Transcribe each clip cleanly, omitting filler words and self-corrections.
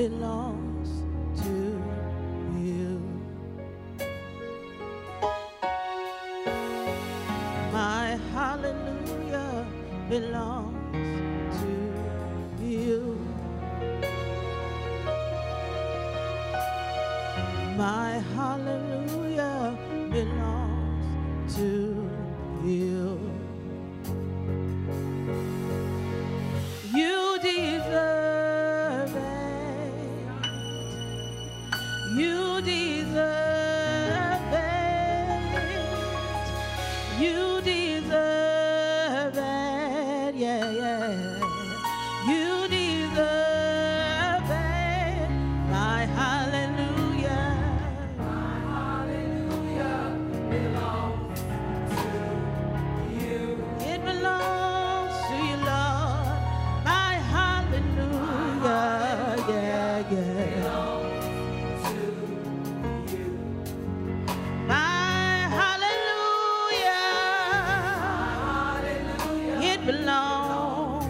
belongs to you. My hallelujah belongs to you. My hallelujah belongs to you. You deserve it. You deserve it. You deserve it. Yeah, yeah. You deserve it. My hallelujah. My hallelujah belongs to you. It belongs to you, Lord. My hallelujah. Yeah, yeah. Belongs to you. My hallelujah. Hallelujah It belongs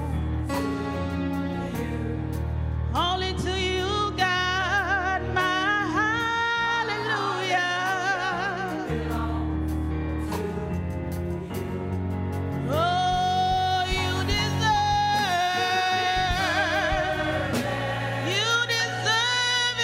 only to you, God. My hallelujah. Oh, you deserve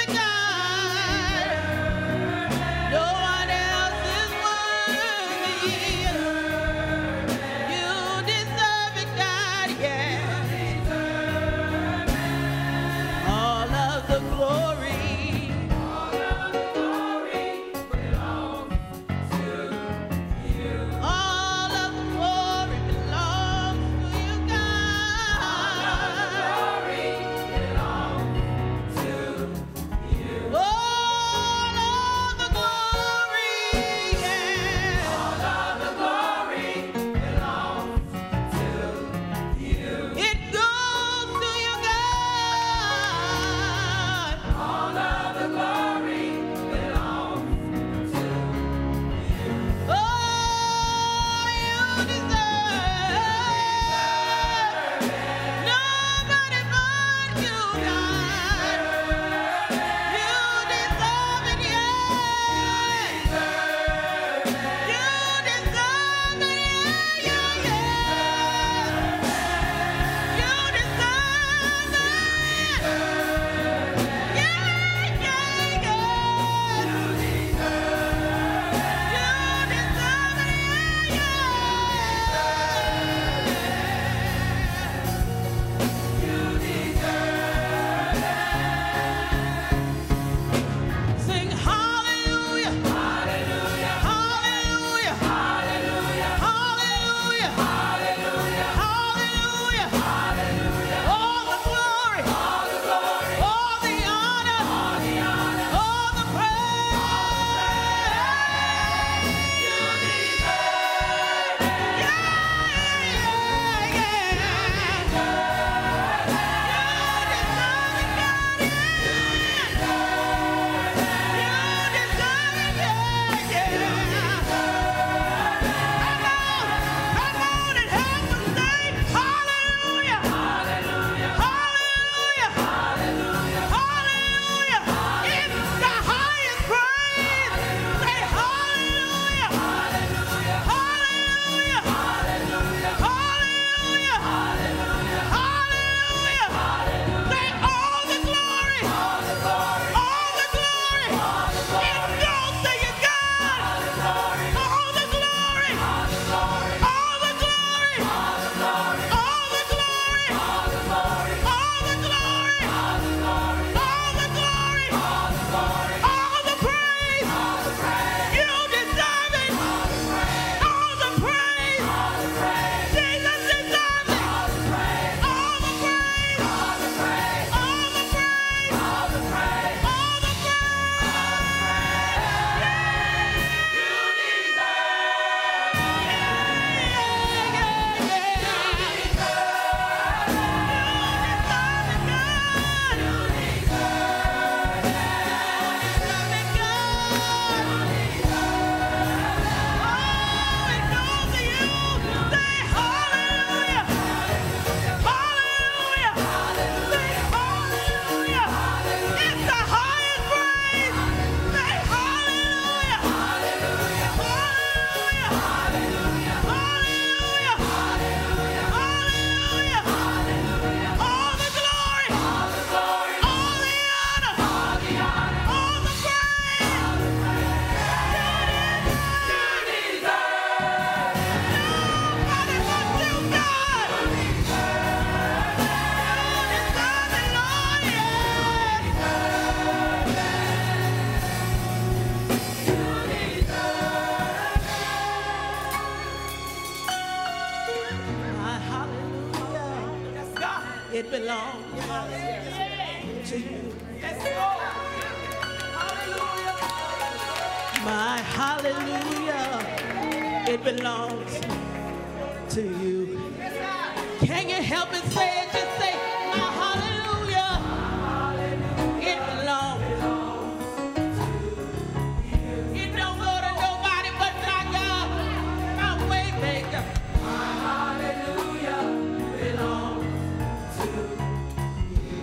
My hallelujah, it belongs to you. Can you help and say it? Just say, my hallelujah, it belongs to you. It don't go to nobody but my God, my way maker. My hallelujah belongs to you.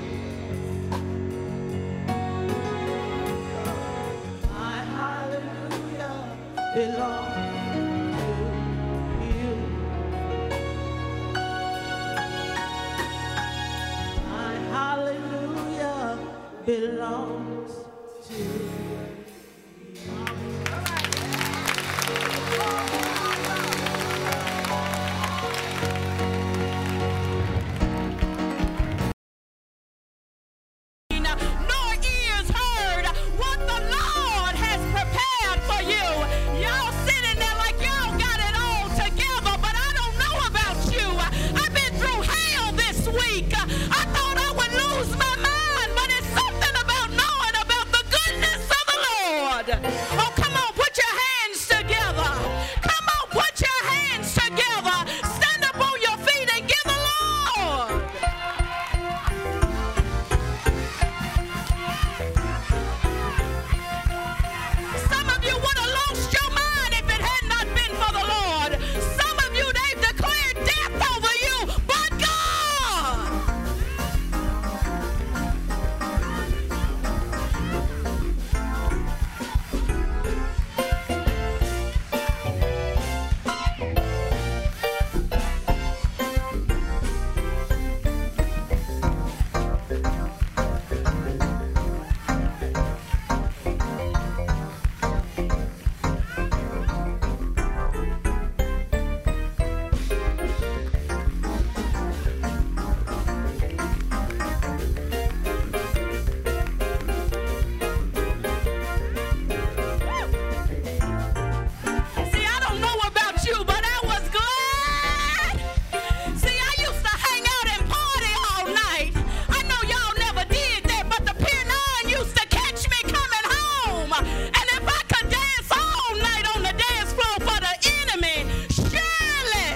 My hallelujah belongs to you. My hallelujah belongs to you. Nor ears heard what the Lord has prepared for you. Y'all sitting there like y'all got it all together, but I don't know about you. I've been through hell this week. I thought I would lose my mind, but it's something about knowing about the goodness of the Lord. Oh, come on, put your hands together. Come on, put your hands together. Stand up on your feet and give the Lord. Some of you would have lost your mind if it had not been for the Lord. Some of you, they've declared death over you, but God. See, I don't know about you, but I was glad. See, I used to hang out and party all night. I know y'all never did that, but the Pier 9 used to catch me coming home. And if I could dance all night on the dance floor for the enemy, surely.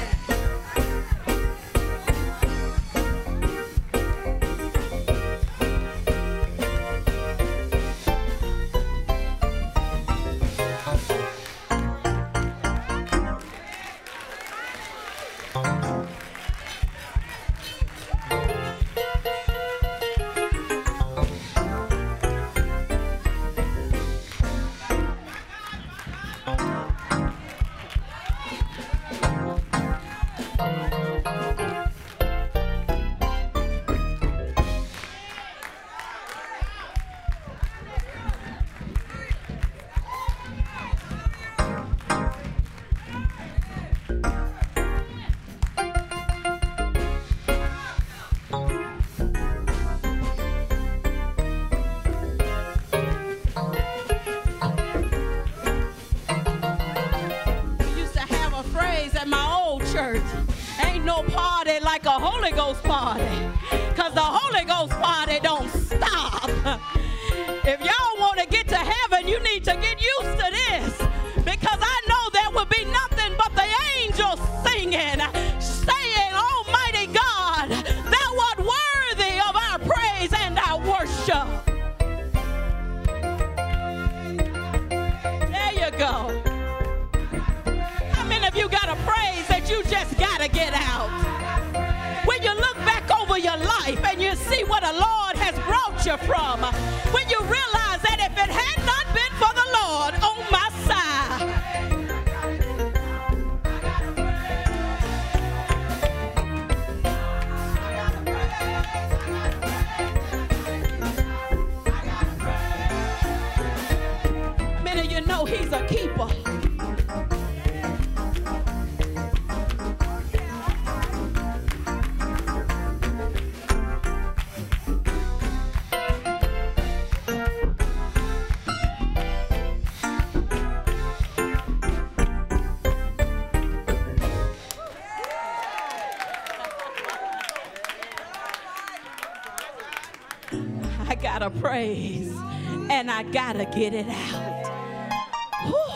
We used to have a phrase at my old church. Ain't no party like a Holy Ghost party. Because the Holy Ghost party don't stop. If y'all want to get to heaven, you need to get used to this. Because I know there will be nothing but the angels singing, saying, Almighty God, thou art worthy of our praise and our worship. There you go. How many of you got a praise that you just got to get out? When you look back over your life and you see where the Lord has brought you from, when you realize that if it had not been for the Lord on my side, many of you know he's a keeper. I gotta praise and I gotta get it out. Whew.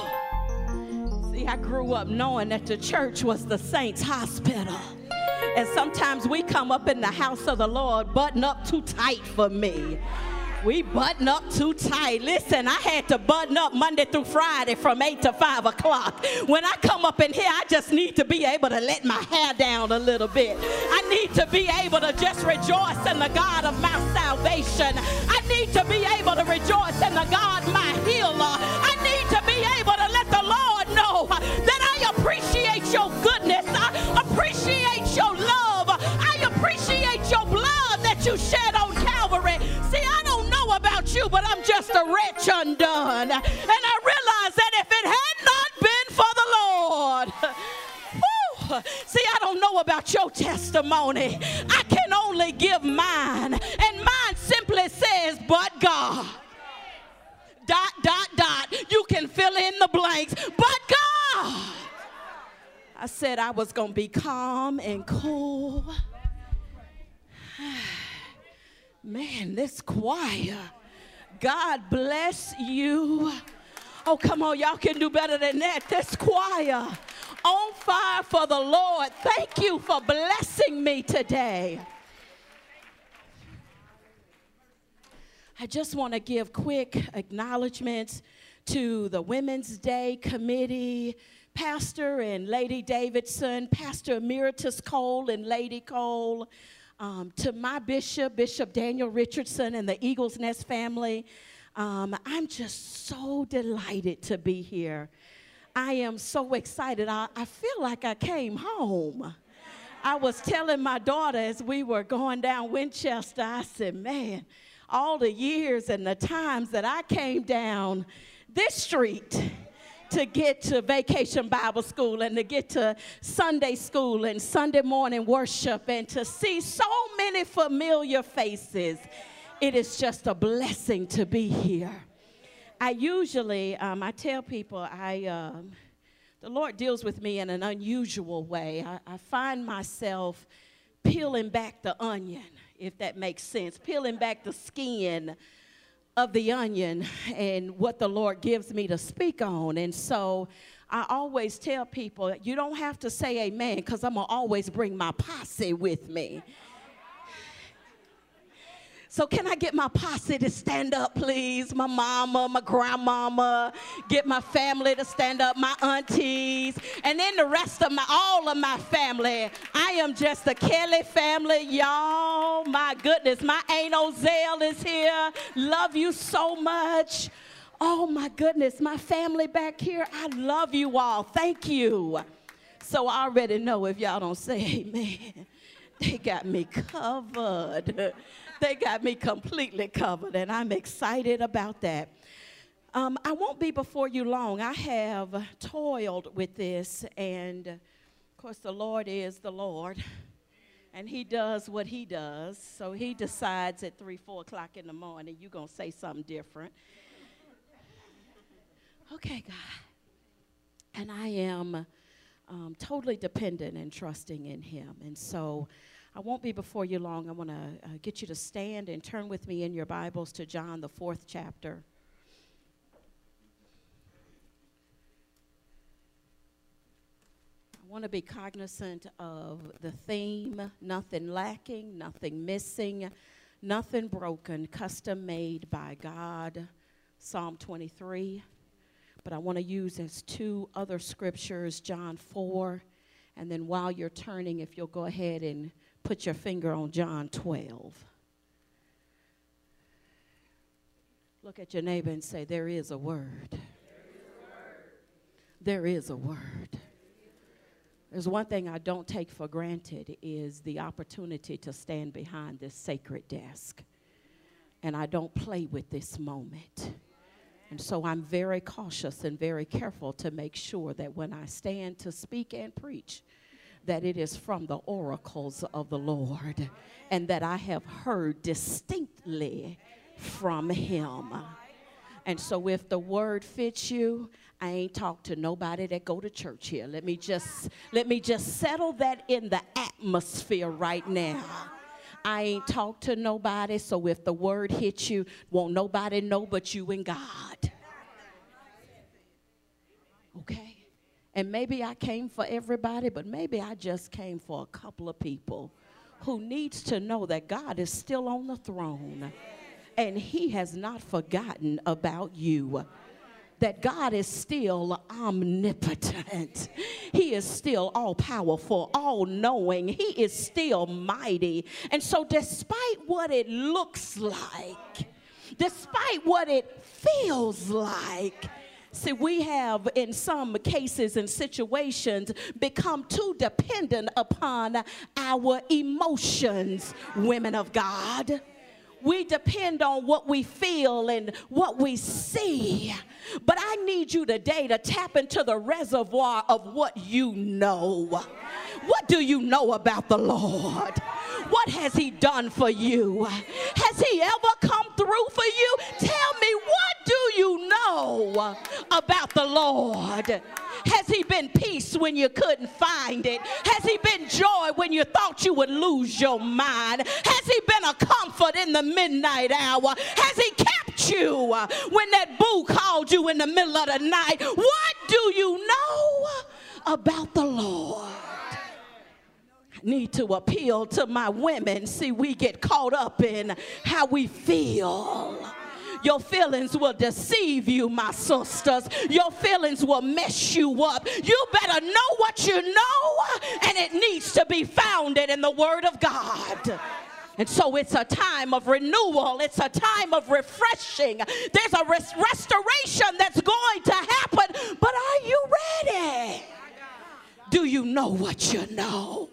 See, I grew up knowing that the church was the saints' hospital. And sometimes we come up in the house of the Lord button up too tight for me. We button up too tight. Listen, I had to button up Monday through Friday from 8 to 5 o'clock. When I come up in here, I just need to be able to let my hair down a little bit. I need to be able to just rejoice in the God of my salvation. I need to be able to rejoice in the God, my healer. I need to be able to let the Lord know that I appreciate your goodness. I appreciate your love. I appreciate your blood that you shed on Calvary. See, I don't know about you, but I'm just a wretch undone. And I realize that if it had not been for the Lord, see, I don't know about your testimony. I can only give mine. And mine simply says, but God. ... You can fill in the blanks, but God. I said I was going to be calm and cool. Man, this choir. God bless you. Oh, come on, y'all can do better than that. This choir on fire for the Lord. Thank you for blessing me today. I just want to give quick acknowledgments to the Women's Day Committee, Pastor and Lady Davidson, Pastor Emeritus Cole and Lady Cole, to my bishop, Bishop Daniel Richardson and the Eagles Nest family. I'm just so delighted to be here. I am so excited. I feel like I came home. I was telling my daughter as we were going down Winchester, I said, man, all the years and the times that I came down this street to get to Vacation Bible School and to get to Sunday school and Sunday morning worship and to see so many familiar faces. It is just a blessing to be here. I usually, I tell people, the Lord deals with me in an unusual way. I find myself peeling back the onion, if that makes sense, peeling back the skin of the onion and what the Lord gives me to speak on. And so I always tell people, you don't have to say amen, because I'm going to always bring my posse with me. So can I get my posse to stand up, please? My mama, my grandmama, get my family to stand up, my aunties, and then the rest of all of my family. I am just the Kelly family, y'all. My goodness, my Aunt Ozell is here. Love you so much. Oh my goodness, my family back here, I love you all. Thank you. So I already know if y'all don't say amen, they got me covered. They got me completely covered, and I'm excited about that. I won't be before you long. I have toiled with this, and of course the Lord is the Lord, and he does what he does. So he decides at 3, 4 o'clock in the morning, you're going to say something different. Okay, God. And I am totally dependent and trusting in him, and so I won't be before you long. I want to get you to stand and turn with me in your Bibles to John, the 4th chapter. I want to be cognizant of the theme, nothing lacking, nothing missing, nothing broken, custom made by God, Psalm 23. But I want to use as 2 other scriptures, John 4, and then while you're turning, if you'll go ahead and put your finger on John 12. Look at your neighbor and say, there is a word. There is a word. There's one thing I don't take for granted is the opportunity to stand behind this sacred desk. And I don't play with this moment. And so I'm very cautious and very careful to make sure that when I stand to speak and preach, that it is from the oracles of the Lord and that I have heard distinctly from him. And so if the word fits you, I ain't talked to nobody that go to church here. Let me just settle that in the atmosphere right now. I ain't talked to nobody, so if the word hits you, won't nobody know but you and God. Okay? And maybe I came for everybody, but maybe I just came for a couple of people who needs to know that God is still on the throne and he has not forgotten about you. That God is still omnipotent. He is still all-powerful, all-knowing. He is still mighty. And so despite what it looks like, despite what it feels like, see, we have in some cases and situations become too dependent upon our emotions, women of God. We depend on what we feel and what we see. But I need you today to tap into the reservoir of what you know. What do you know about the Lord? What has he done for you? Has he ever come through for you? Tell me, what do you know about the Lord? Has he been peace when you couldn't find it? Has he been joy when you thought you would lose your mind? Has he been a comfort in the midnight hour? Has he kept you when that boo called you in the middle of the night? What do you know about the Lord? I need to appeal to my women. See, we get caught up in how we feel. Your feelings will deceive you, my sisters. Your feelings will mess you up. You better know what you know, and it needs to be founded in the Word of God. And so it's a time of renewal. It's a time of refreshing. There's a restoration that's going to happen, but are you ready? Do you know what you know?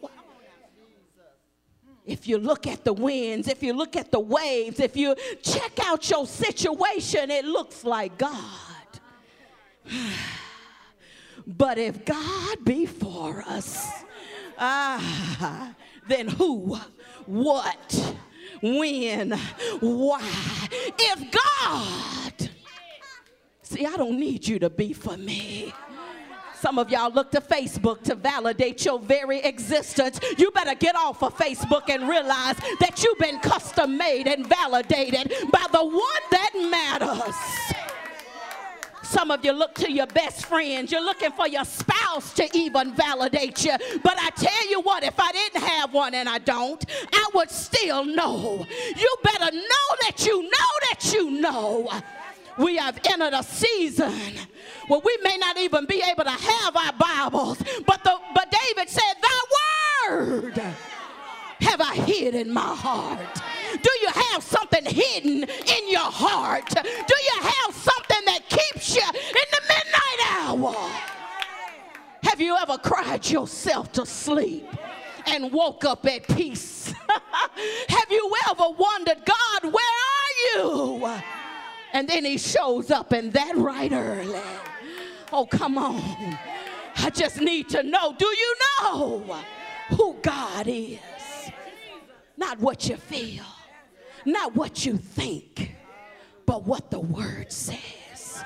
If you look at the winds, if you look at the waves, if you check out your situation, it looks like God. But if God be for us, then who, what, when, why? If God, see, I don't need you to be for me. Some of y'all look to Facebook to validate your very existence. You better get off of Facebook and realize that you've been custom made and validated by the one that matters. Some of you look to your best friends. You're looking for your spouse to even validate you. But I tell you what, if I didn't have one, and I don't, I would still know. You better know that you know that you know. We have entered a season where we may not even be able to have our Bibles, but David said, thy word have I hid in my heart. Do you have something hidden in your heart? Do you have something that keeps you in the midnight hour? Have you ever cried yourself to sleep and woke up at peace? Have you ever wondered, God, where are you? And then he shows up, and that right early. Oh, come on. I just need to know, do you know who God is? Not what you feel, not what you think, but what the word says.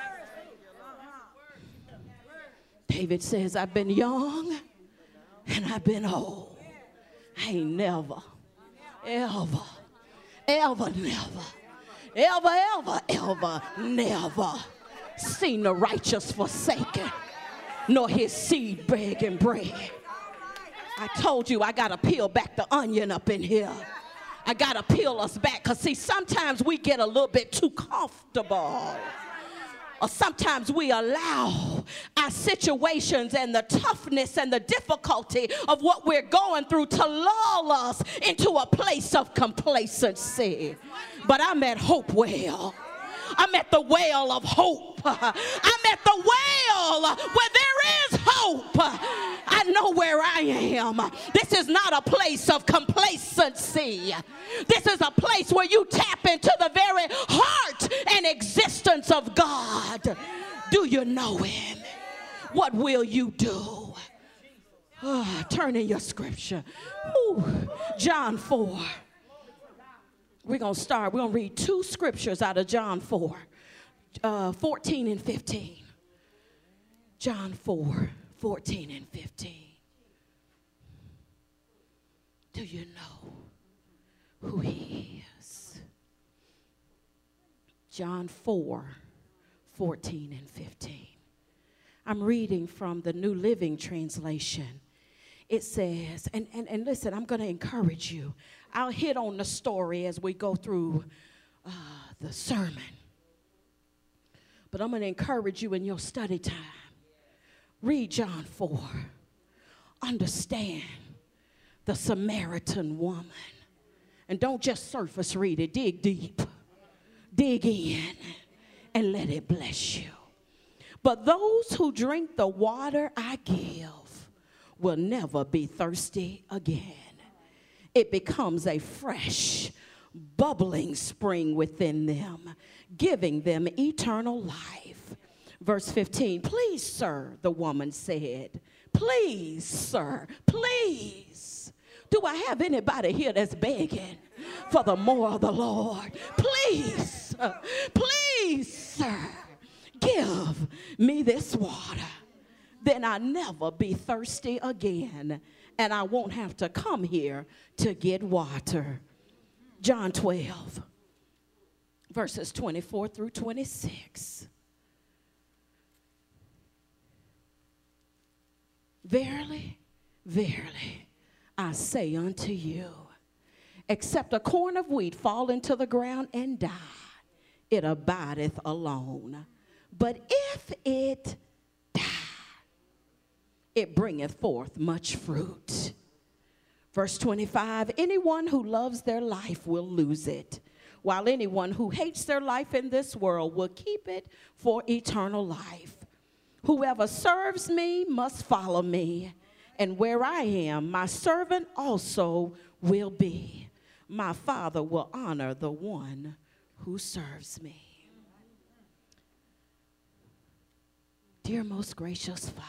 David says, I've been young and I've been old. I ain't never, ever, ever, never seen the righteous forsaken, nor his seed begging bread. I told you I got to peel back the onion up in here. I got to peel us back, because see, sometimes we get a little bit too comfortable. Or sometimes we allow our situations and the toughness and the difficulty of what we're going through to lull us into a place of complacency. But I'm at Hopewell. I'm at the well of hope. I'm at the well where there is hope. I know where I am. This is not a place of complacency. This is a place where you tap into the very heart and existence of God. Do you know him? What will you do? Turn in your scripture. John 4. We're going to read two scriptures out of John 4, 14 and 15. John 4, 14 and 15. Do you know who he is? John 4, 14 and 15. I'm reading from the New Living Translation. It says, and listen, I'm going to encourage you. I'll hit on the story as we go through the sermon. But I'm going to encourage you in your study time. Read John 4. Understand the Samaritan woman. And don't just surface read it. Dig deep. Dig in and let it bless you. But those who drink the water I give will never be thirsty again. It becomes a fresh, bubbling spring within them, giving them eternal life. Verse 15, please, sir, the woman said. Please, sir, please. Do I have anybody here that's begging for the more of the Lord? Please, please, sir, give me this water. Then I'll never be thirsty again, and I won't have to come here to get water. John 12, verses 24 through 26. Verily, verily, I say unto you, except a corn of wheat fall into the ground and die, it abideth alone. But if it die, it bringeth forth much fruit. Verse 25, anyone who loves their life will lose it, while anyone who hates their life in this world will keep it for eternal life. Whoever serves me must follow me, and where I am, my servant also will be. My Father will honor the one who serves me. Dear most gracious Father,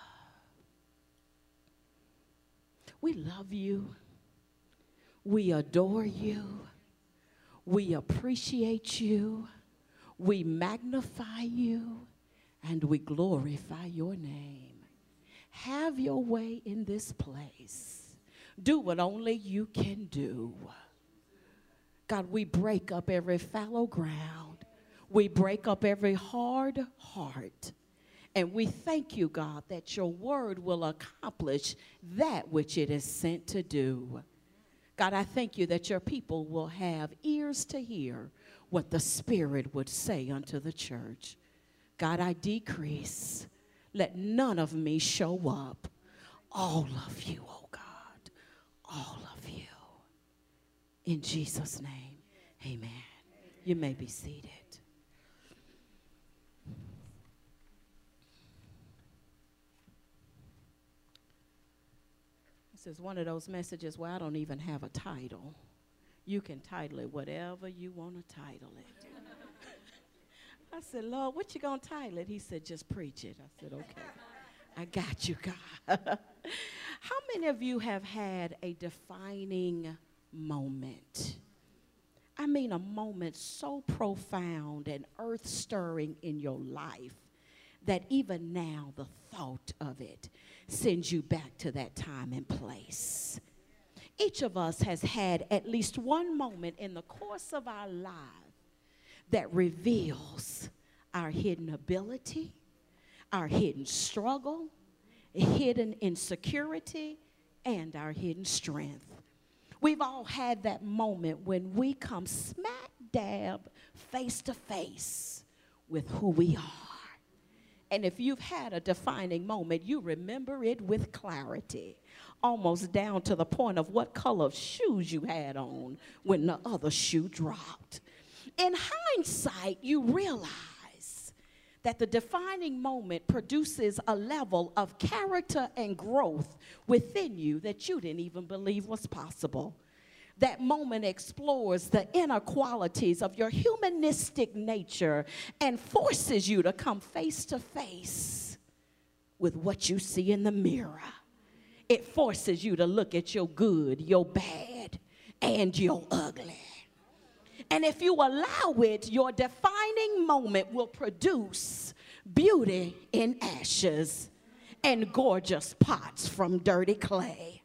we love you, we adore you, we appreciate you, we magnify you, and we glorify your name. Have your way in this place. Do what only you can do. God, we break up every fallow ground. We break up every hard heart. And we thank you, God, that your word will accomplish that which it is sent to do. God, I thank you that your people will have ears to hear what the Spirit would say unto the church. God, I decrease. Let none of me show up. All of you, oh God. All of you. In Jesus' name, amen. You may be seated. This is one of those messages where I don't even have a title. You can title it whatever you want to title it. I said, Lord, what you going to title it? He said, just preach it. I said, okay. I got you, God. How many of you have had a defining moment? I mean, a moment so profound and earth-stirring in your life that even now the thought of it sends you back to that time and place. Each of us has had at least one moment in the course of our lives that reveals our hidden ability, our hidden struggle, hidden insecurity, and our hidden strength. We've all had that moment when we come smack dab face to face with who we are. And if you've had a defining moment, you remember it with clarity, almost down to the point of what color of shoes you had on when the other shoe dropped. In hindsight, you realize that the defining moment produces a level of character and growth within you that you didn't even believe was possible. That moment explores the inner qualities of your humanistic nature and forces you to come face to face with what you see in the mirror. It forces you to look at your good, your bad, and your ugly. And if you allow it, your defining moment will produce beauty in ashes and gorgeous pots from dirty clay.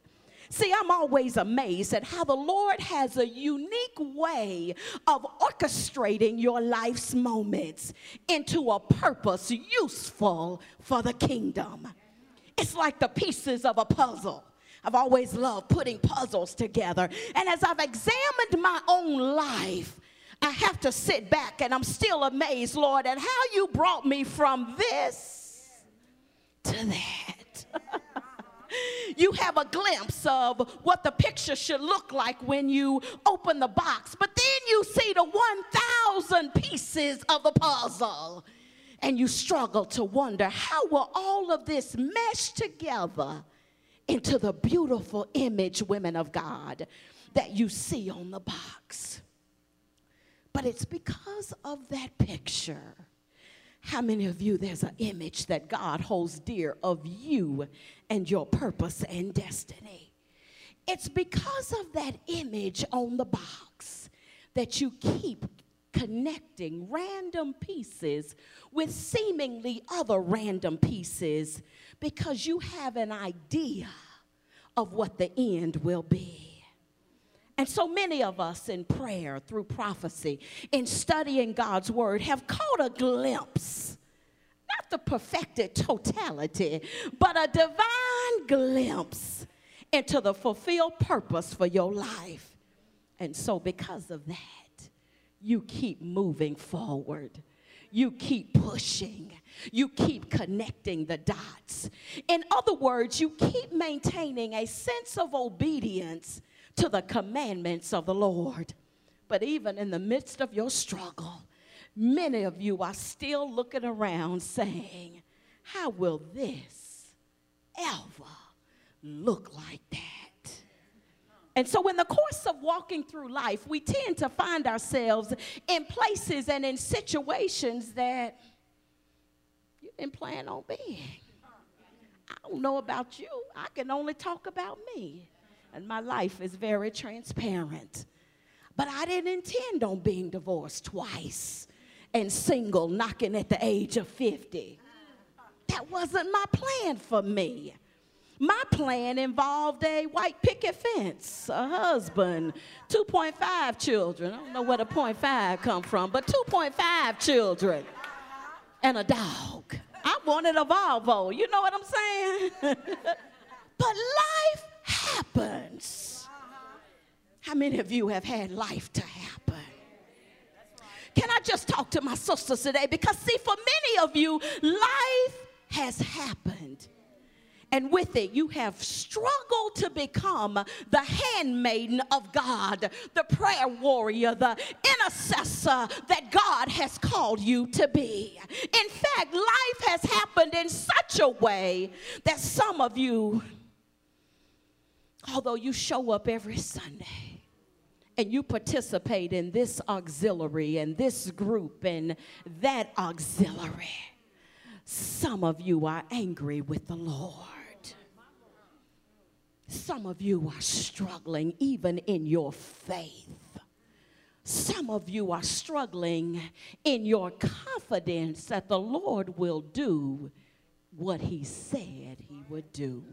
See, I'm always amazed at how the Lord has a unique way of orchestrating your life's moments into a purpose useful for the kingdom. It's like the pieces of a puzzle. I've always loved putting puzzles together. And as I've examined my own life, I have to sit back and I'm still amazed, Lord, at how you brought me from this to that. You have a glimpse of what the picture should look like when you open the box, but then you see the 1,000 pieces of the puzzle, and you struggle to wonder, how will all of this mesh together into the beautiful image, women of God, that you see on the box? But it's because of that picture. How many of you, there's an image that God holds dear of you and your purpose and destiny? It's because of that image on the box that you keep connecting random pieces with seemingly other random pieces, because you have an idea of what the end will be. And so many of us in prayer, through prophecy, in studying God's word, have caught a glimpse, not the perfected totality, but a divine glimpse into the fulfilled purpose for your life. And so because of that, you keep moving forward. You keep pushing. You keep connecting the dots. In other words, you keep maintaining a sense of obedience to the commandments of the Lord. But even in the midst of your struggle, many of you are still looking around saying, how will this ever look like that? And so in the course of walking through life, we tend to find ourselves in places and in situations that you didn't plan on being. I don't know about you. I can only talk about me. And my life is very transparent. But I didn't intend on being divorced twice and single, knocking at the age of 50. That wasn't my plan for me. My plan involved a white picket fence, a husband, 2.5 children. I don't know where the 0.5 come from, but 2.5 children and a dog. I wanted a Volvo. You know what I'm saying? But life happens. How many of you have had life to happen? Can I just talk to my sisters today? Because see, for many of you, life has happened. And with it, you have struggled to become the handmaiden of God, the prayer warrior, the intercessor that God has called you to be. In fact, life has happened in such a way that some of you, although you show up every Sunday and you participate in this auxiliary and this group and that auxiliary, some of you are angry with the Lord. Some of you are struggling even in your faith. Some of you are struggling in your confidence that the Lord will do what he said he would do.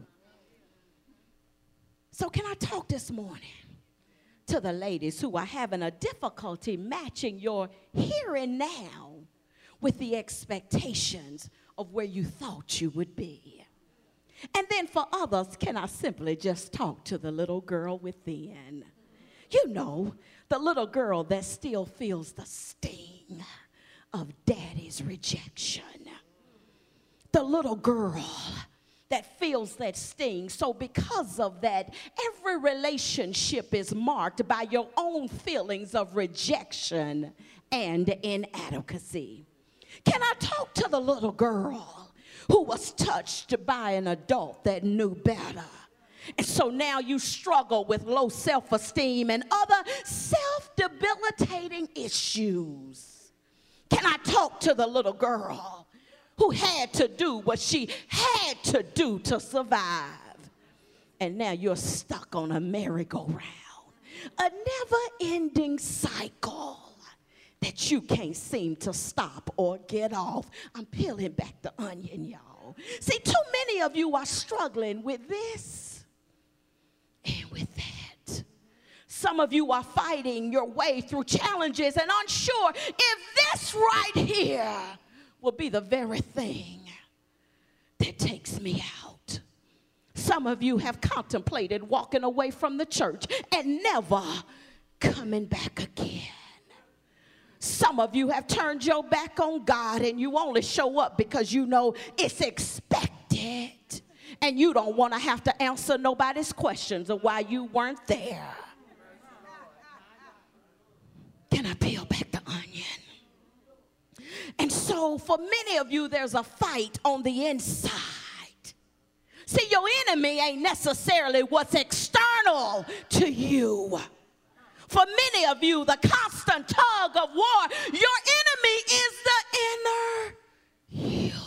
So can I talk this morning to the ladies who are having a difficulty matching your here and now with the expectations of where you thought you would be? And then for others, can I simply just talk to the little girl within? You know, the little girl that still feels the sting of daddy's rejection. The little girl that feels that sting. So because of that, every relationship is marked by your own feelings of rejection and inadequacy. Can I talk to the little girl who was touched by an adult that knew better? And so now you struggle with low self-esteem and other self-debilitating issues. Can I talk to the little girl who had to do what she had to do to survive? And now you're stuck on a merry-go-round, a never-ending cycle that you can't seem to stop or get off. I'm peeling back the onion, y'all. See, too many of you are struggling with this and Some of you are fighting your way through challenges and unsure if this right here will be the very thing that takes me out. Some of you have contemplated walking away from the church and never coming back again. Some of you have turned your back on God and you only show up because you know it's expected and you don't want to have to answer nobody's questions of why you weren't there. Can I peel back the onion? And so for many of you, there's a fight on the inside. See, your enemy ain't necessarily what's external to you. For many of you, the constant tug of war, your enemy is the inner you.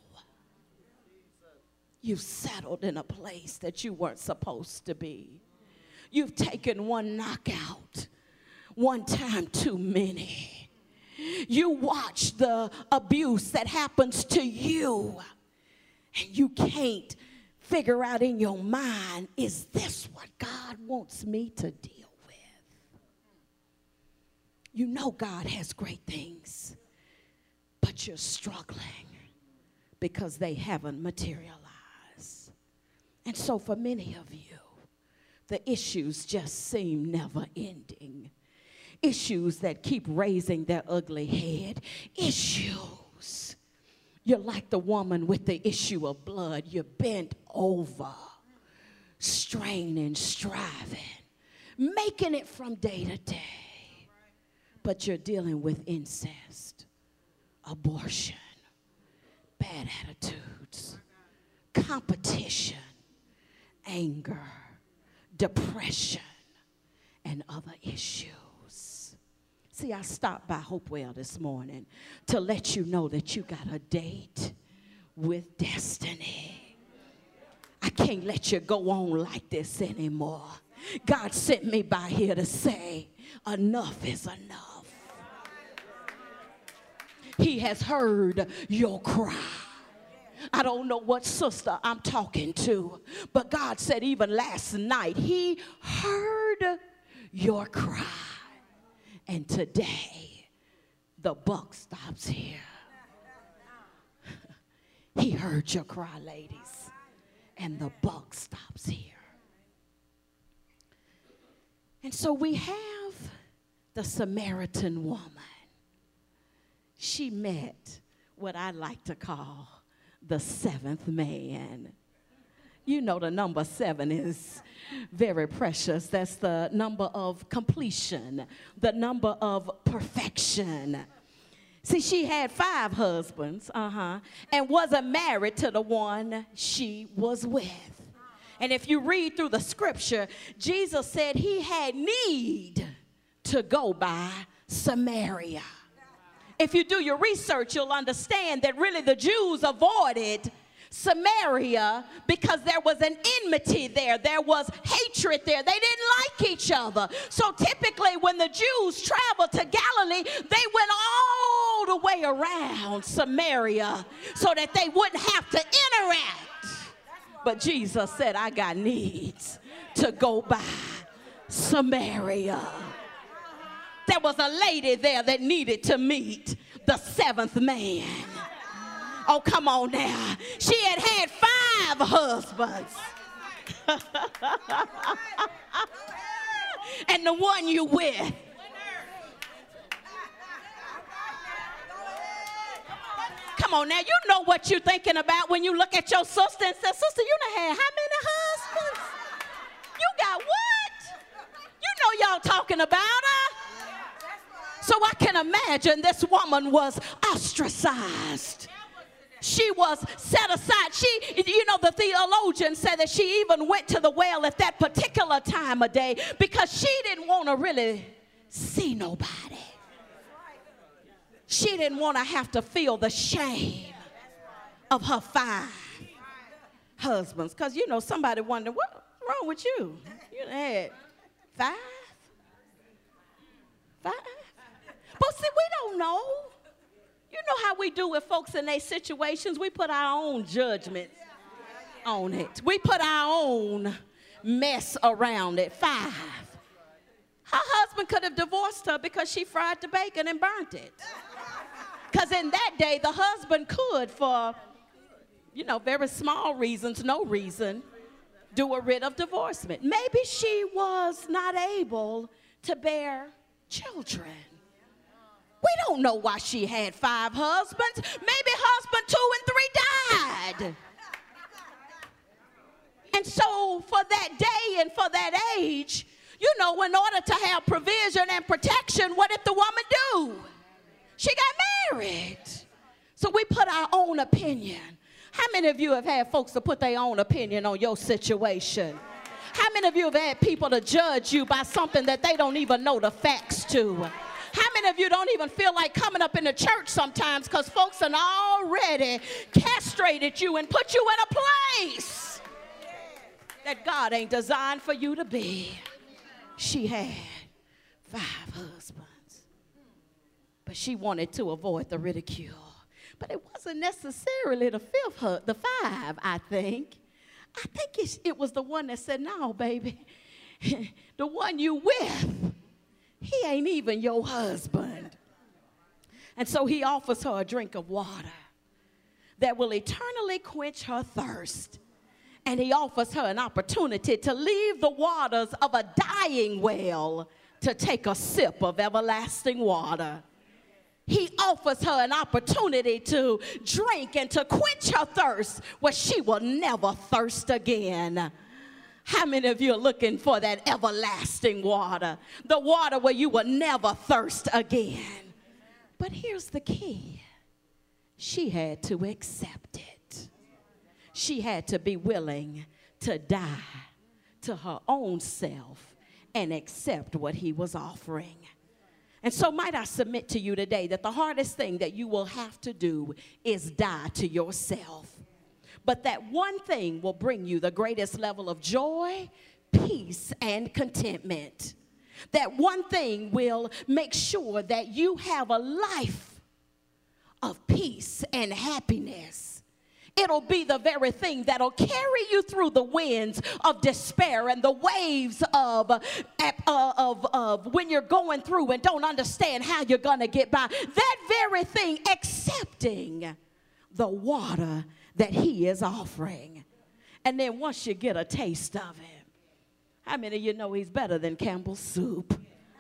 You've settled in a place that you weren't supposed to be. You've taken one knockout, one time too many. You watch the abuse that happens to you, and you can't figure out in your mind, is this what God wants me to deal with? You know God has great things, but you're struggling because they haven't materialized. And so for many of you, the issues just seem never ending. Issues that keep raising their ugly head. Issues. You're like the woman with the issue of blood. You're bent over, straining, striving, making it from day to day. But you're dealing with incest, abortion, bad attitudes, competition, anger, depression, and other issues. See, I stopped by Hopewell this morning to let you know that you got a date with destiny. I can't let you go on like this anymore. God sent me by here to say, enough is enough. He has heard your cry. I don't know what sister I'm talking to, but God said even last night, he heard your cry. And today, the buck stops here. He heard your cry, ladies, and the buck stops here. And so we have the Samaritan woman. She met what I like to call the seventh man. You know the number 7 is very precious. That's the number of completion, the number of perfection. See, she had 5 husbands, and wasn't married to the one she was with. And if you read through the scripture, Jesus said he had need to go by Samaria. If you do your research, you'll understand that really the Jews avoided Samaria because there was an enmity there. There was hatred there. They didn't like each other. So typically when the Jews traveled to Galilee, they went all the way around Samaria so that they wouldn't have to interact. But Jesus said, I got needs to go by Samaria. There was a lady there that needed to meet the 7th man. Oh, come on now. She had 5 husbands. And the one you with. Come on now. You know what you're thinking about when you look at your sister and say, sister, you done had how many husbands? You got what? You know y'all talking about her. So I can imagine this woman was ostracized. She was set aside. The theologian said that she even went to the well at that particular time of day because she didn't want to really see nobody. She didn't want to have to feel the shame of her 5 husbands. Because, somebody wondered, what's wrong with you? You had 5? 5? But see, we don't know. You know how we do with folks in their situations. We put our own judgment on it. We put our own mess around it. 5. Her husband could have divorced her because she fried the bacon and burnt it. Because in that day, the husband could, for, very small reasons, no reason, do a writ of divorcement. Maybe she was not able to bear children. We don't know why she had 5 husbands. Maybe husband 2 and 3 died. And so for that day and for that age, in order to have provision and protection, what did the woman do? She got married. So we put our own opinion. How many of you have had folks to put their own opinion on your situation? How many of you have had people to judge you by something that they don't even know the facts to? How many of you don't even feel like coming up in the church sometimes because folks have already castrated you and put you in a place that God ain't designed for you to be? She had 5 husbands, but she wanted to avoid the ridicule. But it wasn't necessarily the 5, I think. I think it was the one that said, no, baby, the one you with, he ain't even your husband. And so he offers her a drink of water that will eternally quench her thirst. And he offers her an opportunity to leave the waters of a dying well to take a sip of everlasting water. He offers her an opportunity to drink and to quench her thirst where she will never thirst again. How many of you are looking for that everlasting water? The water where you will never thirst again. But here's the key. She had to accept it. She had to be willing to die to her own self and accept what he was offering. And so might I submit to you today that the hardest thing that you will have to do is die to yourself. But that one thing will bring you the greatest level of joy, peace, and contentment. That one thing will make sure that you have a life of peace and happiness. It'll be the very thing that'll carry you through the winds of despair and the waves of when you're going through and don't understand how you're going to get by. That very thing, accepting the water that he is offering. And then once you get a taste of him, how many of you know he's better than Campbell's soup?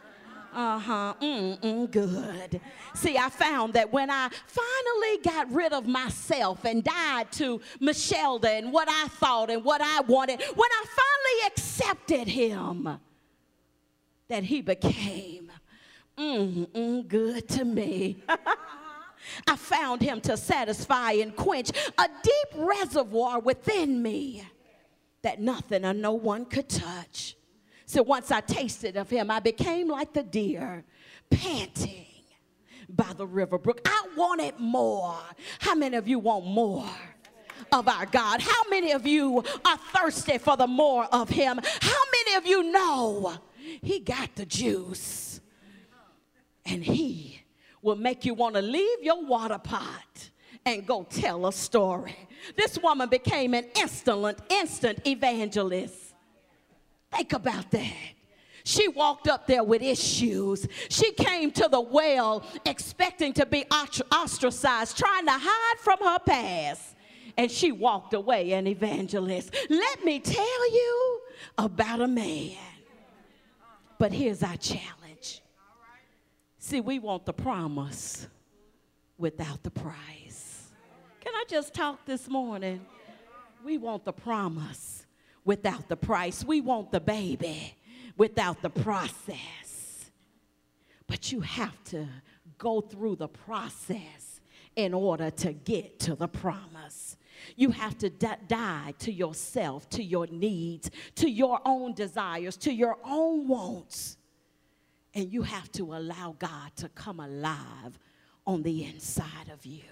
Good. See, I found that when I finally got rid of myself and died to Michelda and what I thought and what I wanted, when I finally accepted him, that he became good to me. I found him to satisfy and quench a deep reservoir within me that nothing or no one could touch. So once I tasted of him, I became like the deer panting by the river brook. I wanted more. How many of you want more of our God? How many of you are thirsty for the more of him? How many of you know he got the juice? And he will make you want to leave your water pot and go tell a story. This woman became an instant evangelist. Think about that. She walked up there with issues. She came to the well expecting to be ostracized, trying to hide from her past. And she walked away an evangelist. Let me tell you about a man. But here's our challenge. See, we want the promise without the price. Can I just talk this morning? We want the promise without the price. We want the baby without the process. But you have to go through the process in order to get to the promise. You have to die to yourself, to your needs, to your own desires, to your own wants. And you have to allow God to come alive on the inside of you.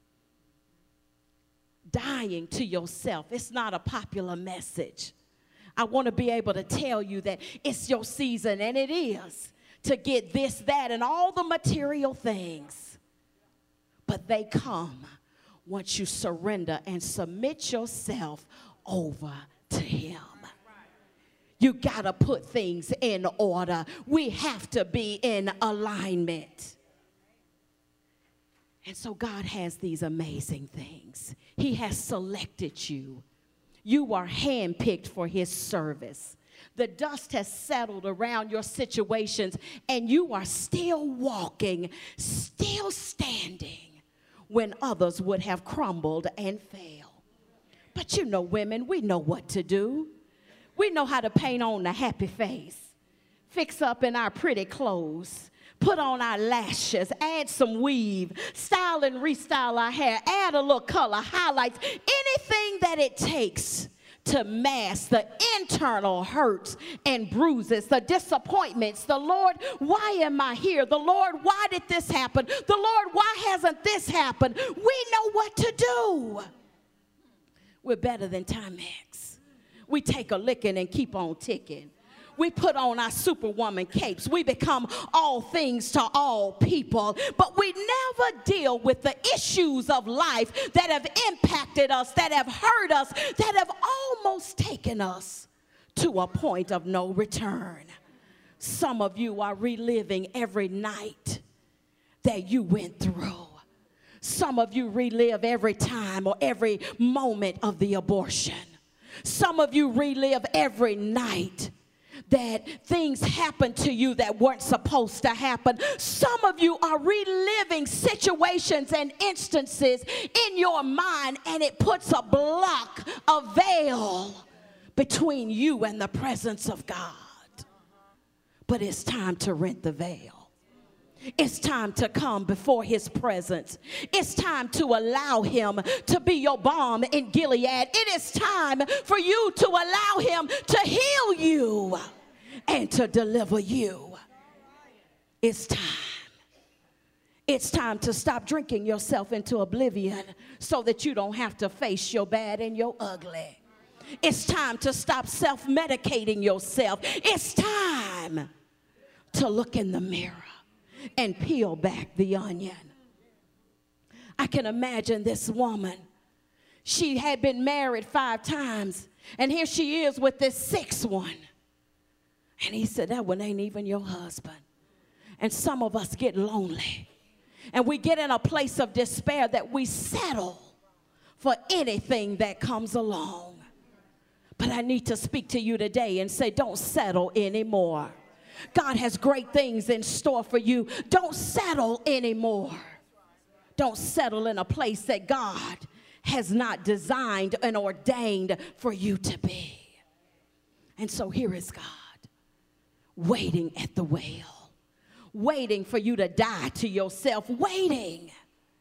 Dying to yourself, it's not a popular message. I want to be able to tell you that it's your season, and it is, to get this, that, and all the material things. But they come once you surrender and submit yourself over to him. You got to put things in order. We have to be in alignment. And so God has these amazing things. He has selected you. You are handpicked for his service. The dust has settled around your situations, and you are still walking, still standing when others would have crumbled and failed. But you know, women, we know what to do. We know how to paint on the happy face, fix up in our pretty clothes, put on our lashes, add some weave, style and restyle our hair, add a little color, highlights, anything that it takes to mask the internal hurts and bruises, the disappointments. The Lord, why am I here? The Lord, why did this happen? The Lord, why hasn't this happened? We know what to do. We're better than Timex. We take a licking and keep on ticking. We put on our superwoman capes. We become all things to all people. But we never deal with the issues of life that have impacted us, that have hurt us, that have almost taken us to a point of no return. Some of you are reliving every night that you went through. Some of you relive every time or every moment of the abortion. Some of you relive every night that things happened to you that weren't supposed to happen. Some of you are reliving situations and instances in your mind, and it puts a block, a veil between you and the presence of God. But it's time to rent the veil. It's time to come before his presence. It's time to allow him to be your balm in Gilead. It is time for you to allow him to heal you and to deliver you. It's time. It's time to stop drinking yourself into oblivion so that you don't have to face your bad and your ugly. It's time to stop self-medicating yourself. It's time to look in the mirror and peel back the onion. I can imagine this woman. She had been married 5 times, and here she is with this 6th one. And he said, that one ain't even your husband. And some of us get lonely, and we get in a place of despair that we settle for anything that comes along. But I need to speak to you today and say, don't settle anymore. God has great things in store for you. Don't settle anymore. Don't settle in a place that God has not designed and ordained for you to be. And so here is God waiting at the well, waiting for you to die to yourself, waiting.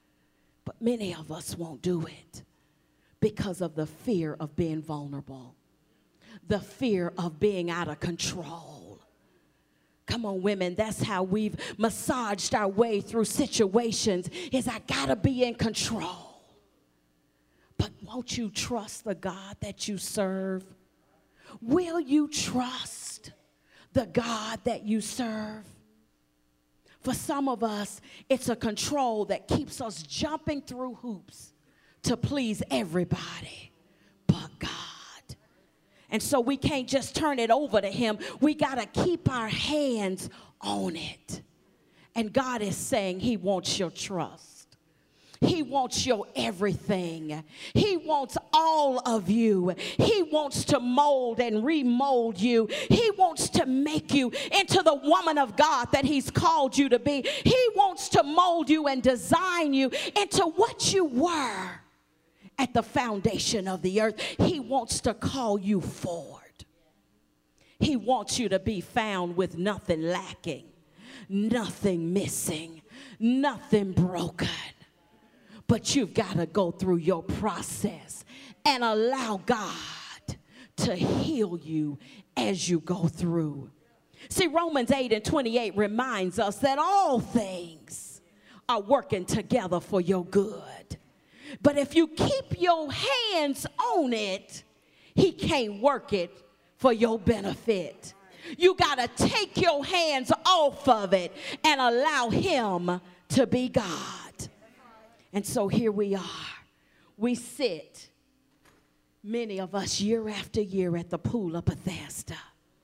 But many of us won't do it because of the fear of being vulnerable, the fear of being out of control. Come on, women, that's how we've massaged our way through situations, is I gotta be in control. But won't you trust the God that you serve? Will you trust the God that you serve? For some of us, it's a control that keeps us jumping through hoops to please everybody but God. And so we can't just turn it over to him. We got to keep our hands on it. And God is saying he wants your trust. He wants your everything. He wants all of you. He wants to mold and remold you. He wants to make you into the woman of God that he's called you to be. He wants to mold you and design you into what you were at the foundation of the earth. He wants to call you forward. He wants you to be found with nothing lacking, nothing missing, nothing broken. But you've got to go through your process and allow God to heal you as you go through. See, Romans 8:28 reminds us that all things are working together for your good. But if you keep your hands on it, he can't work it for your benefit. You got to take your hands off of it and allow him to be God. And so here we are. We sit, many of us, year after year at the pool of Bethesda.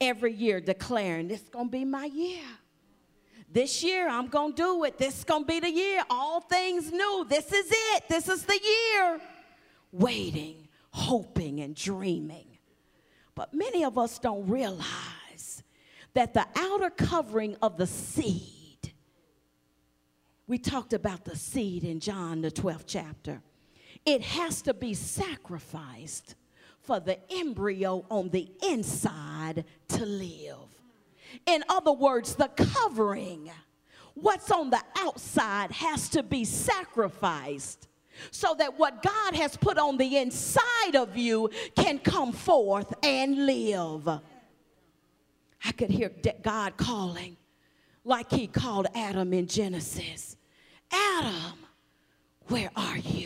every year declaring, this is going to be my year. This year, I'm going to do it. This is going to be the year. All things new. This is it. This is the year. Waiting, hoping, and dreaming. But many of us don't realize that the outer covering of the seed, we talked about the seed in John, the 12th chapter. It has to be sacrificed for the embryo on the inside to live. In other words, the covering, what's on the outside, has to be sacrificed so that what God has put on the inside of you can come forth and live. I could hear God calling like he called Adam in Genesis. Adam, where are you?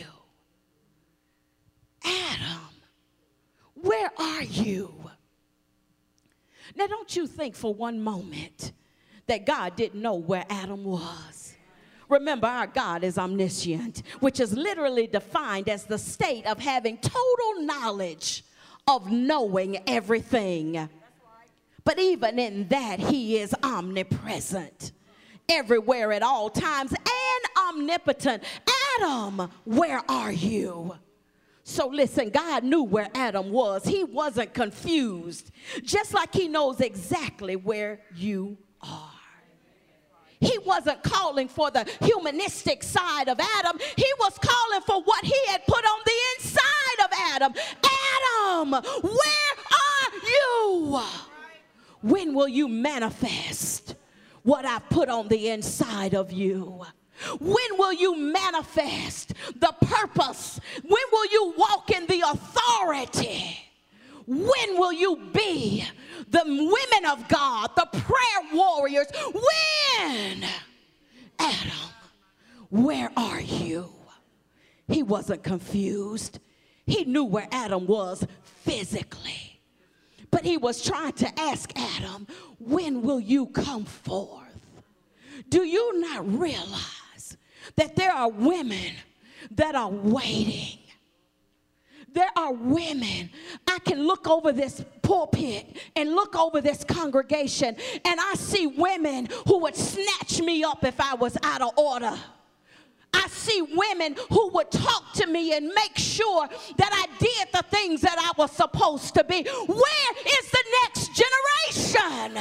Adam, where are you? Now, don't you think for one moment that God didn't know where Adam was. Remember, our God is omniscient, which is literally defined as the state of having total knowledge of knowing everything. But even in that, he is omnipresent, everywhere at all times, and omnipotent. Adam, where are you? So listen, God knew where Adam was. He wasn't confused, just like he knows exactly where you are. He wasn't calling for the humanistic side of Adam. He was calling for what he had put on the inside of Adam. Adam, where are you? When will you manifest what I've put on the inside of you? When will you manifest the purpose? When will you walk in the authority? When will you be the women of God, the prayer warriors? When? Adam, where are you? He wasn't confused. He knew where Adam was physically. But he was trying to ask Adam, when will you come forth? Do you not realize that there are women that are waiting? There are women. I can look over this pulpit and look over this congregation, and I see women who would snatch me up if I was out of order. I see women who would talk to me and make sure that I did the things that I was supposed to be. Where is the next generation?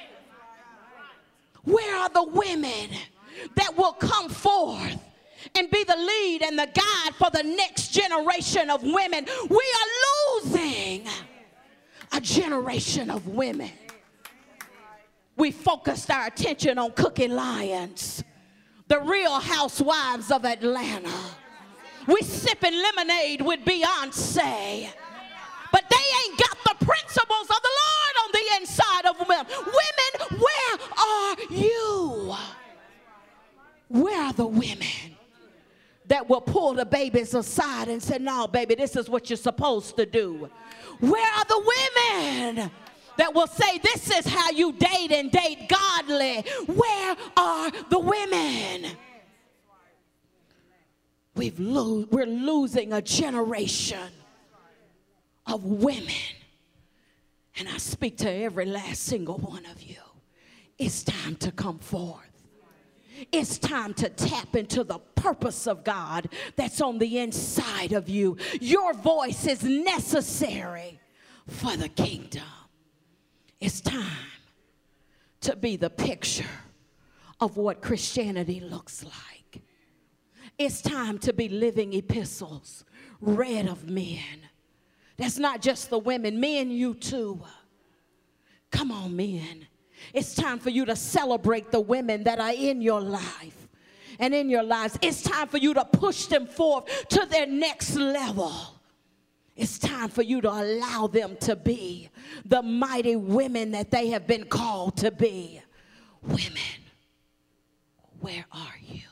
Where are the women that will come forth and be the lead and the guide for the next generation of women? We are losing a generation of women. We focused our attention on Cookie Lyons, the Real Housewives of Atlanta. We sipping lemonade with Beyonce, but they ain't got the principles of the Lord on the inside of them. Women, where are you? Where are the women that will pull the babies aside and say, no, baby, this is what you're supposed to do? Where are the women that will say, this is how you date and date godly? Where are the women? We're losing a generation of women. And I speak to every last single one of you. It's time to come forth. It's time to tap into the purpose of God that's on the inside of you. Your voice is necessary for the kingdom. It's time to be the picture of what Christianity looks like. It's time to be living epistles read of men. That's not just the women. Men, you too. Come on, men. It's time for you to celebrate the women that are in your life and in your lives. It's time for you to push them forth to their next level. It's time for you to allow them to be the mighty women that they have been called to be. Women, where are you?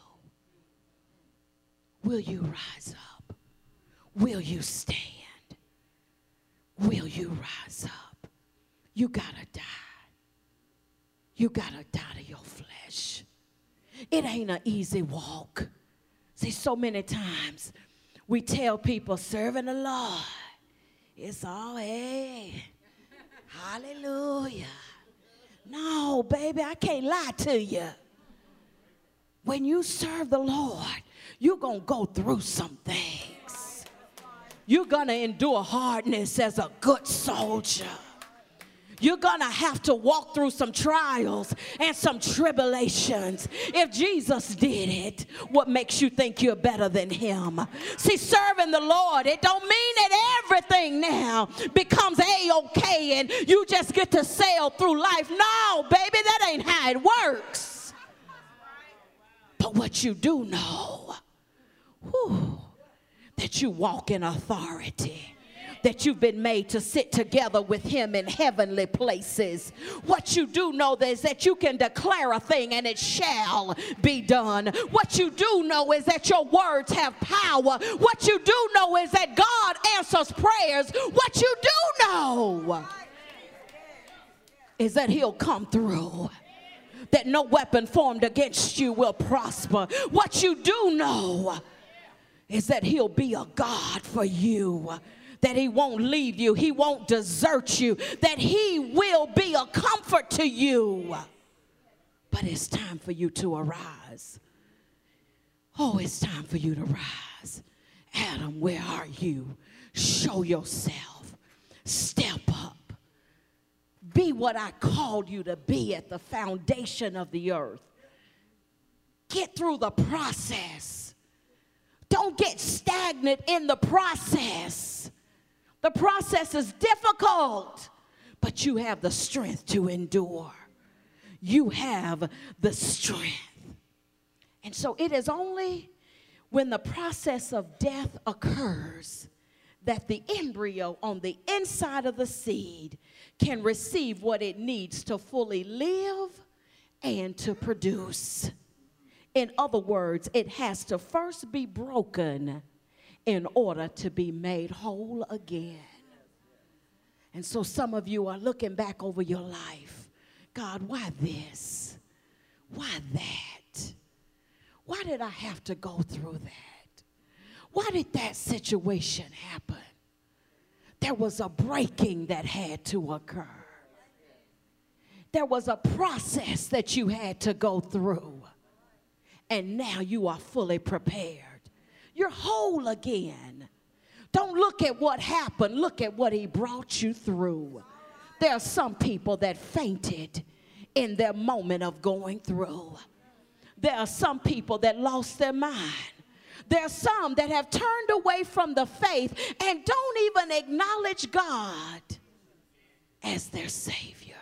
Will you rise up? Will you stand? Will you rise up? You gotta die. You gotta die to your flesh. It ain't an easy walk. See, so many times we tell people serving the Lord, it's all, hey, Hallelujah. No, baby, I can't lie to you. When you serve the Lord, you're going to go through some things. You're going to endure hardness as a good soldier. You're going to have to walk through some trials and some tribulations. If Jesus did it, what makes you think you're better than him? See, serving the Lord, it don't mean that everything now becomes A-okay and you just get to sail through life. No, baby, that ain't how it works. But what you do know, that you walk in authority, that you've been made to sit together with him in heavenly places. What you do know is that you can declare a thing and it shall be done. What you do know is that your words have power. What you do know is that God answers prayers. What you do know is that he'll come through, that no weapon formed against you will prosper. What you do know is that he'll be a God for you, that he won't leave you, he won't desert you, that he will be a comfort to you. But it's time for you to arise. Oh, it's time for you to rise. Adam, where are you? Show yourself. Step up. Be what I called you to be at the foundation of the earth. Get through the process. Don't get stagnant in the process. The process is difficult, but you have the strength to endure. You have the strength. And so it is only when the process of death occurs that the embryo on the inside of the seed can receive what it needs to fully live and to produce. In other words, it has to first be broken in order to be made whole again. And so some of you are looking back over your life. God, why this? Why that? Why did I have to go through that? Why did that situation happen? There was a breaking that had to occur. There was a process that you had to go through. And now you are fully prepared. You're whole again. Don't look at what happened. Look at what he brought you through. There are some people that fainted in their moment of going through. There are some people that lost their mind. There are some that have turned away from the faith and don't even acknowledge God as their Savior.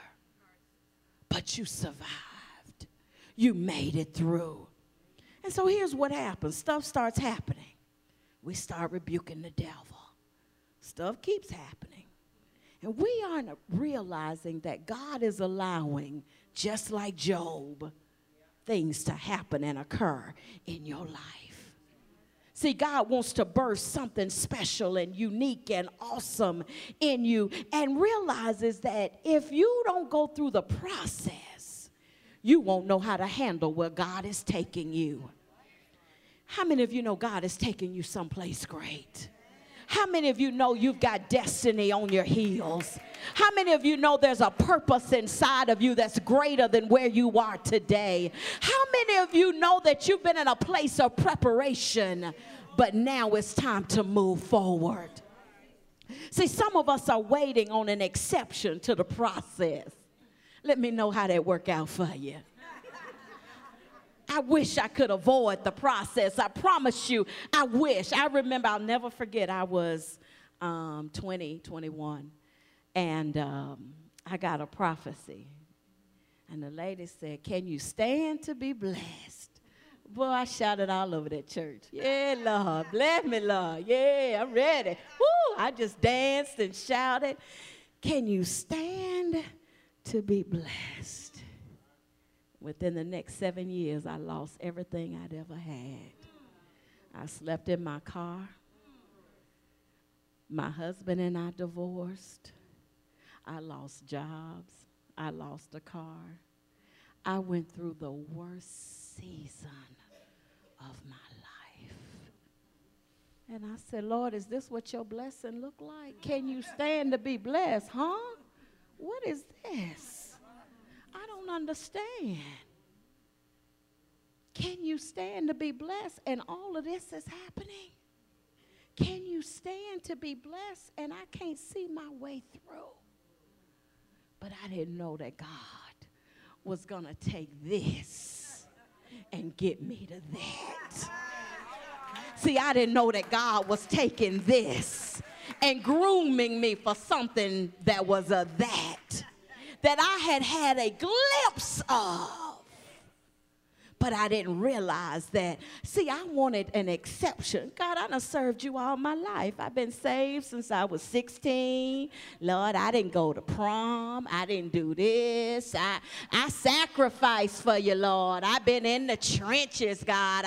But you survived. You made it through. And so here's what happens. Stuff starts happening. We start rebuking the devil. Stuff keeps happening. And we aren't realizing that God is allowing, just like Job, things to happen and occur in your life. See, God wants to birth something special and unique and awesome in you, and realizes that if you don't go through the process, you won't know how to handle where God is taking you. How many of you know God is taking you someplace great? How many of you know you've got destiny on your heels? How many of you know there's a purpose inside of you that's greater than where you are today? How many of you know that you've been in a place of preparation, but now it's time to move forward? See, some of us are waiting on an exception to the process. Let me know how that worked out for you. I wish I could avoid the process. I promise you, I wish. I remember, I'll never forget, I was 21, and I got a prophecy. And the lady said, "Can you stand to be blessed?" Boy, I shouted all over that church. Yeah, Lord, bless me, Lord. Yeah, I'm ready. Woo, I just danced and shouted. Can you stand to be blessed? Within the next 7 years, I lost everything I'd ever had. I slept in my car. My husband and I divorced. I lost jobs. I lost a car. I went through the worst season of my life. And I said, "Lord, is this what your blessing look like? Can you stand to be blessed, huh? what is this? I don't understand. Can you stand to be blessed and all of this is happening? Can you stand to be blessed and I can't see my way through? But I didn't know that God was going to take this and get me to that. See, I didn't know that God was taking this and grooming me for something that was a that I had had a glimpse of. But I didn't realize that. See, I wanted an exception. God, I done served you all my life. I've been saved since I was 16. Lord, I didn't go to prom. I didn't do this. I sacrificed for you, Lord. I've been in the trenches, God.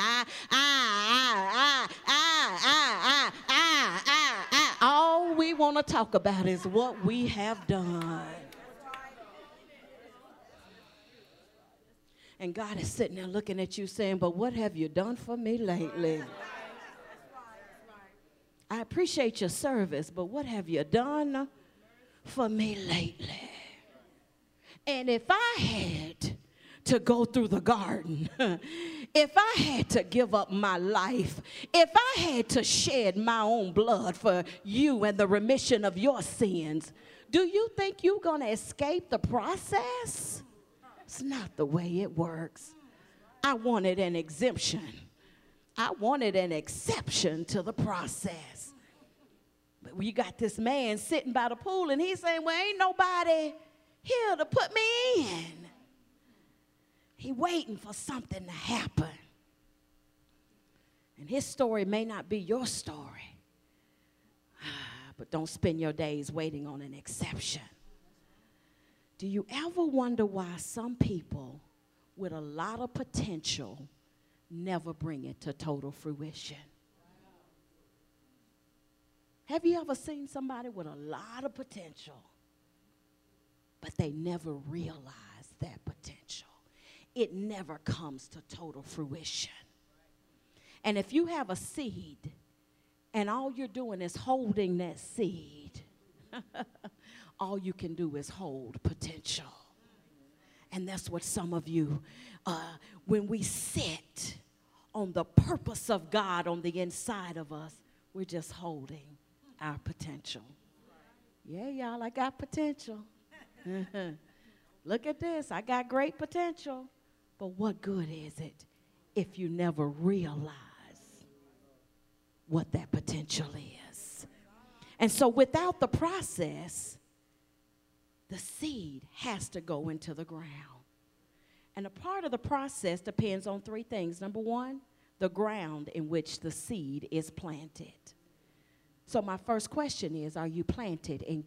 All we want to talk about is what we have done. And God is sitting there looking at you saying, but what have you done for me lately? I appreciate your service, but what have you done for me lately? And if I had to go through the garden, if I had to give up my life, if I had to shed my own blood for you and the remission of your sins, do you think you're going to escape the process? It's not the way it works. I wanted an exemption. I wanted an exception to the process. But you got this man sitting by the pool and he's saying, well, ain't nobody here to put me in. He waiting for something to happen. And his story may not be your story. But don't spend your days waiting on an exception. Do you ever wonder why some people with a lot of potential never bring it to total fruition? Have you ever seen somebody with a lot of potential, but they never realize that potential? It never comes to total fruition. And if you have a seed and all you're doing is holding that seed, all you can do is hold potential. And that's what some of you, when we sit on the purpose of God on the inside of us, we're just holding our potential. Yeah, y'all, I got potential. Look at this, I got great potential. But what good is it if you never realize what that potential is? And so without the process, the seed has to go into the ground. And a part of the process depends on three things. Number one, the ground in which the seed is planted. So my first question is, are you planted in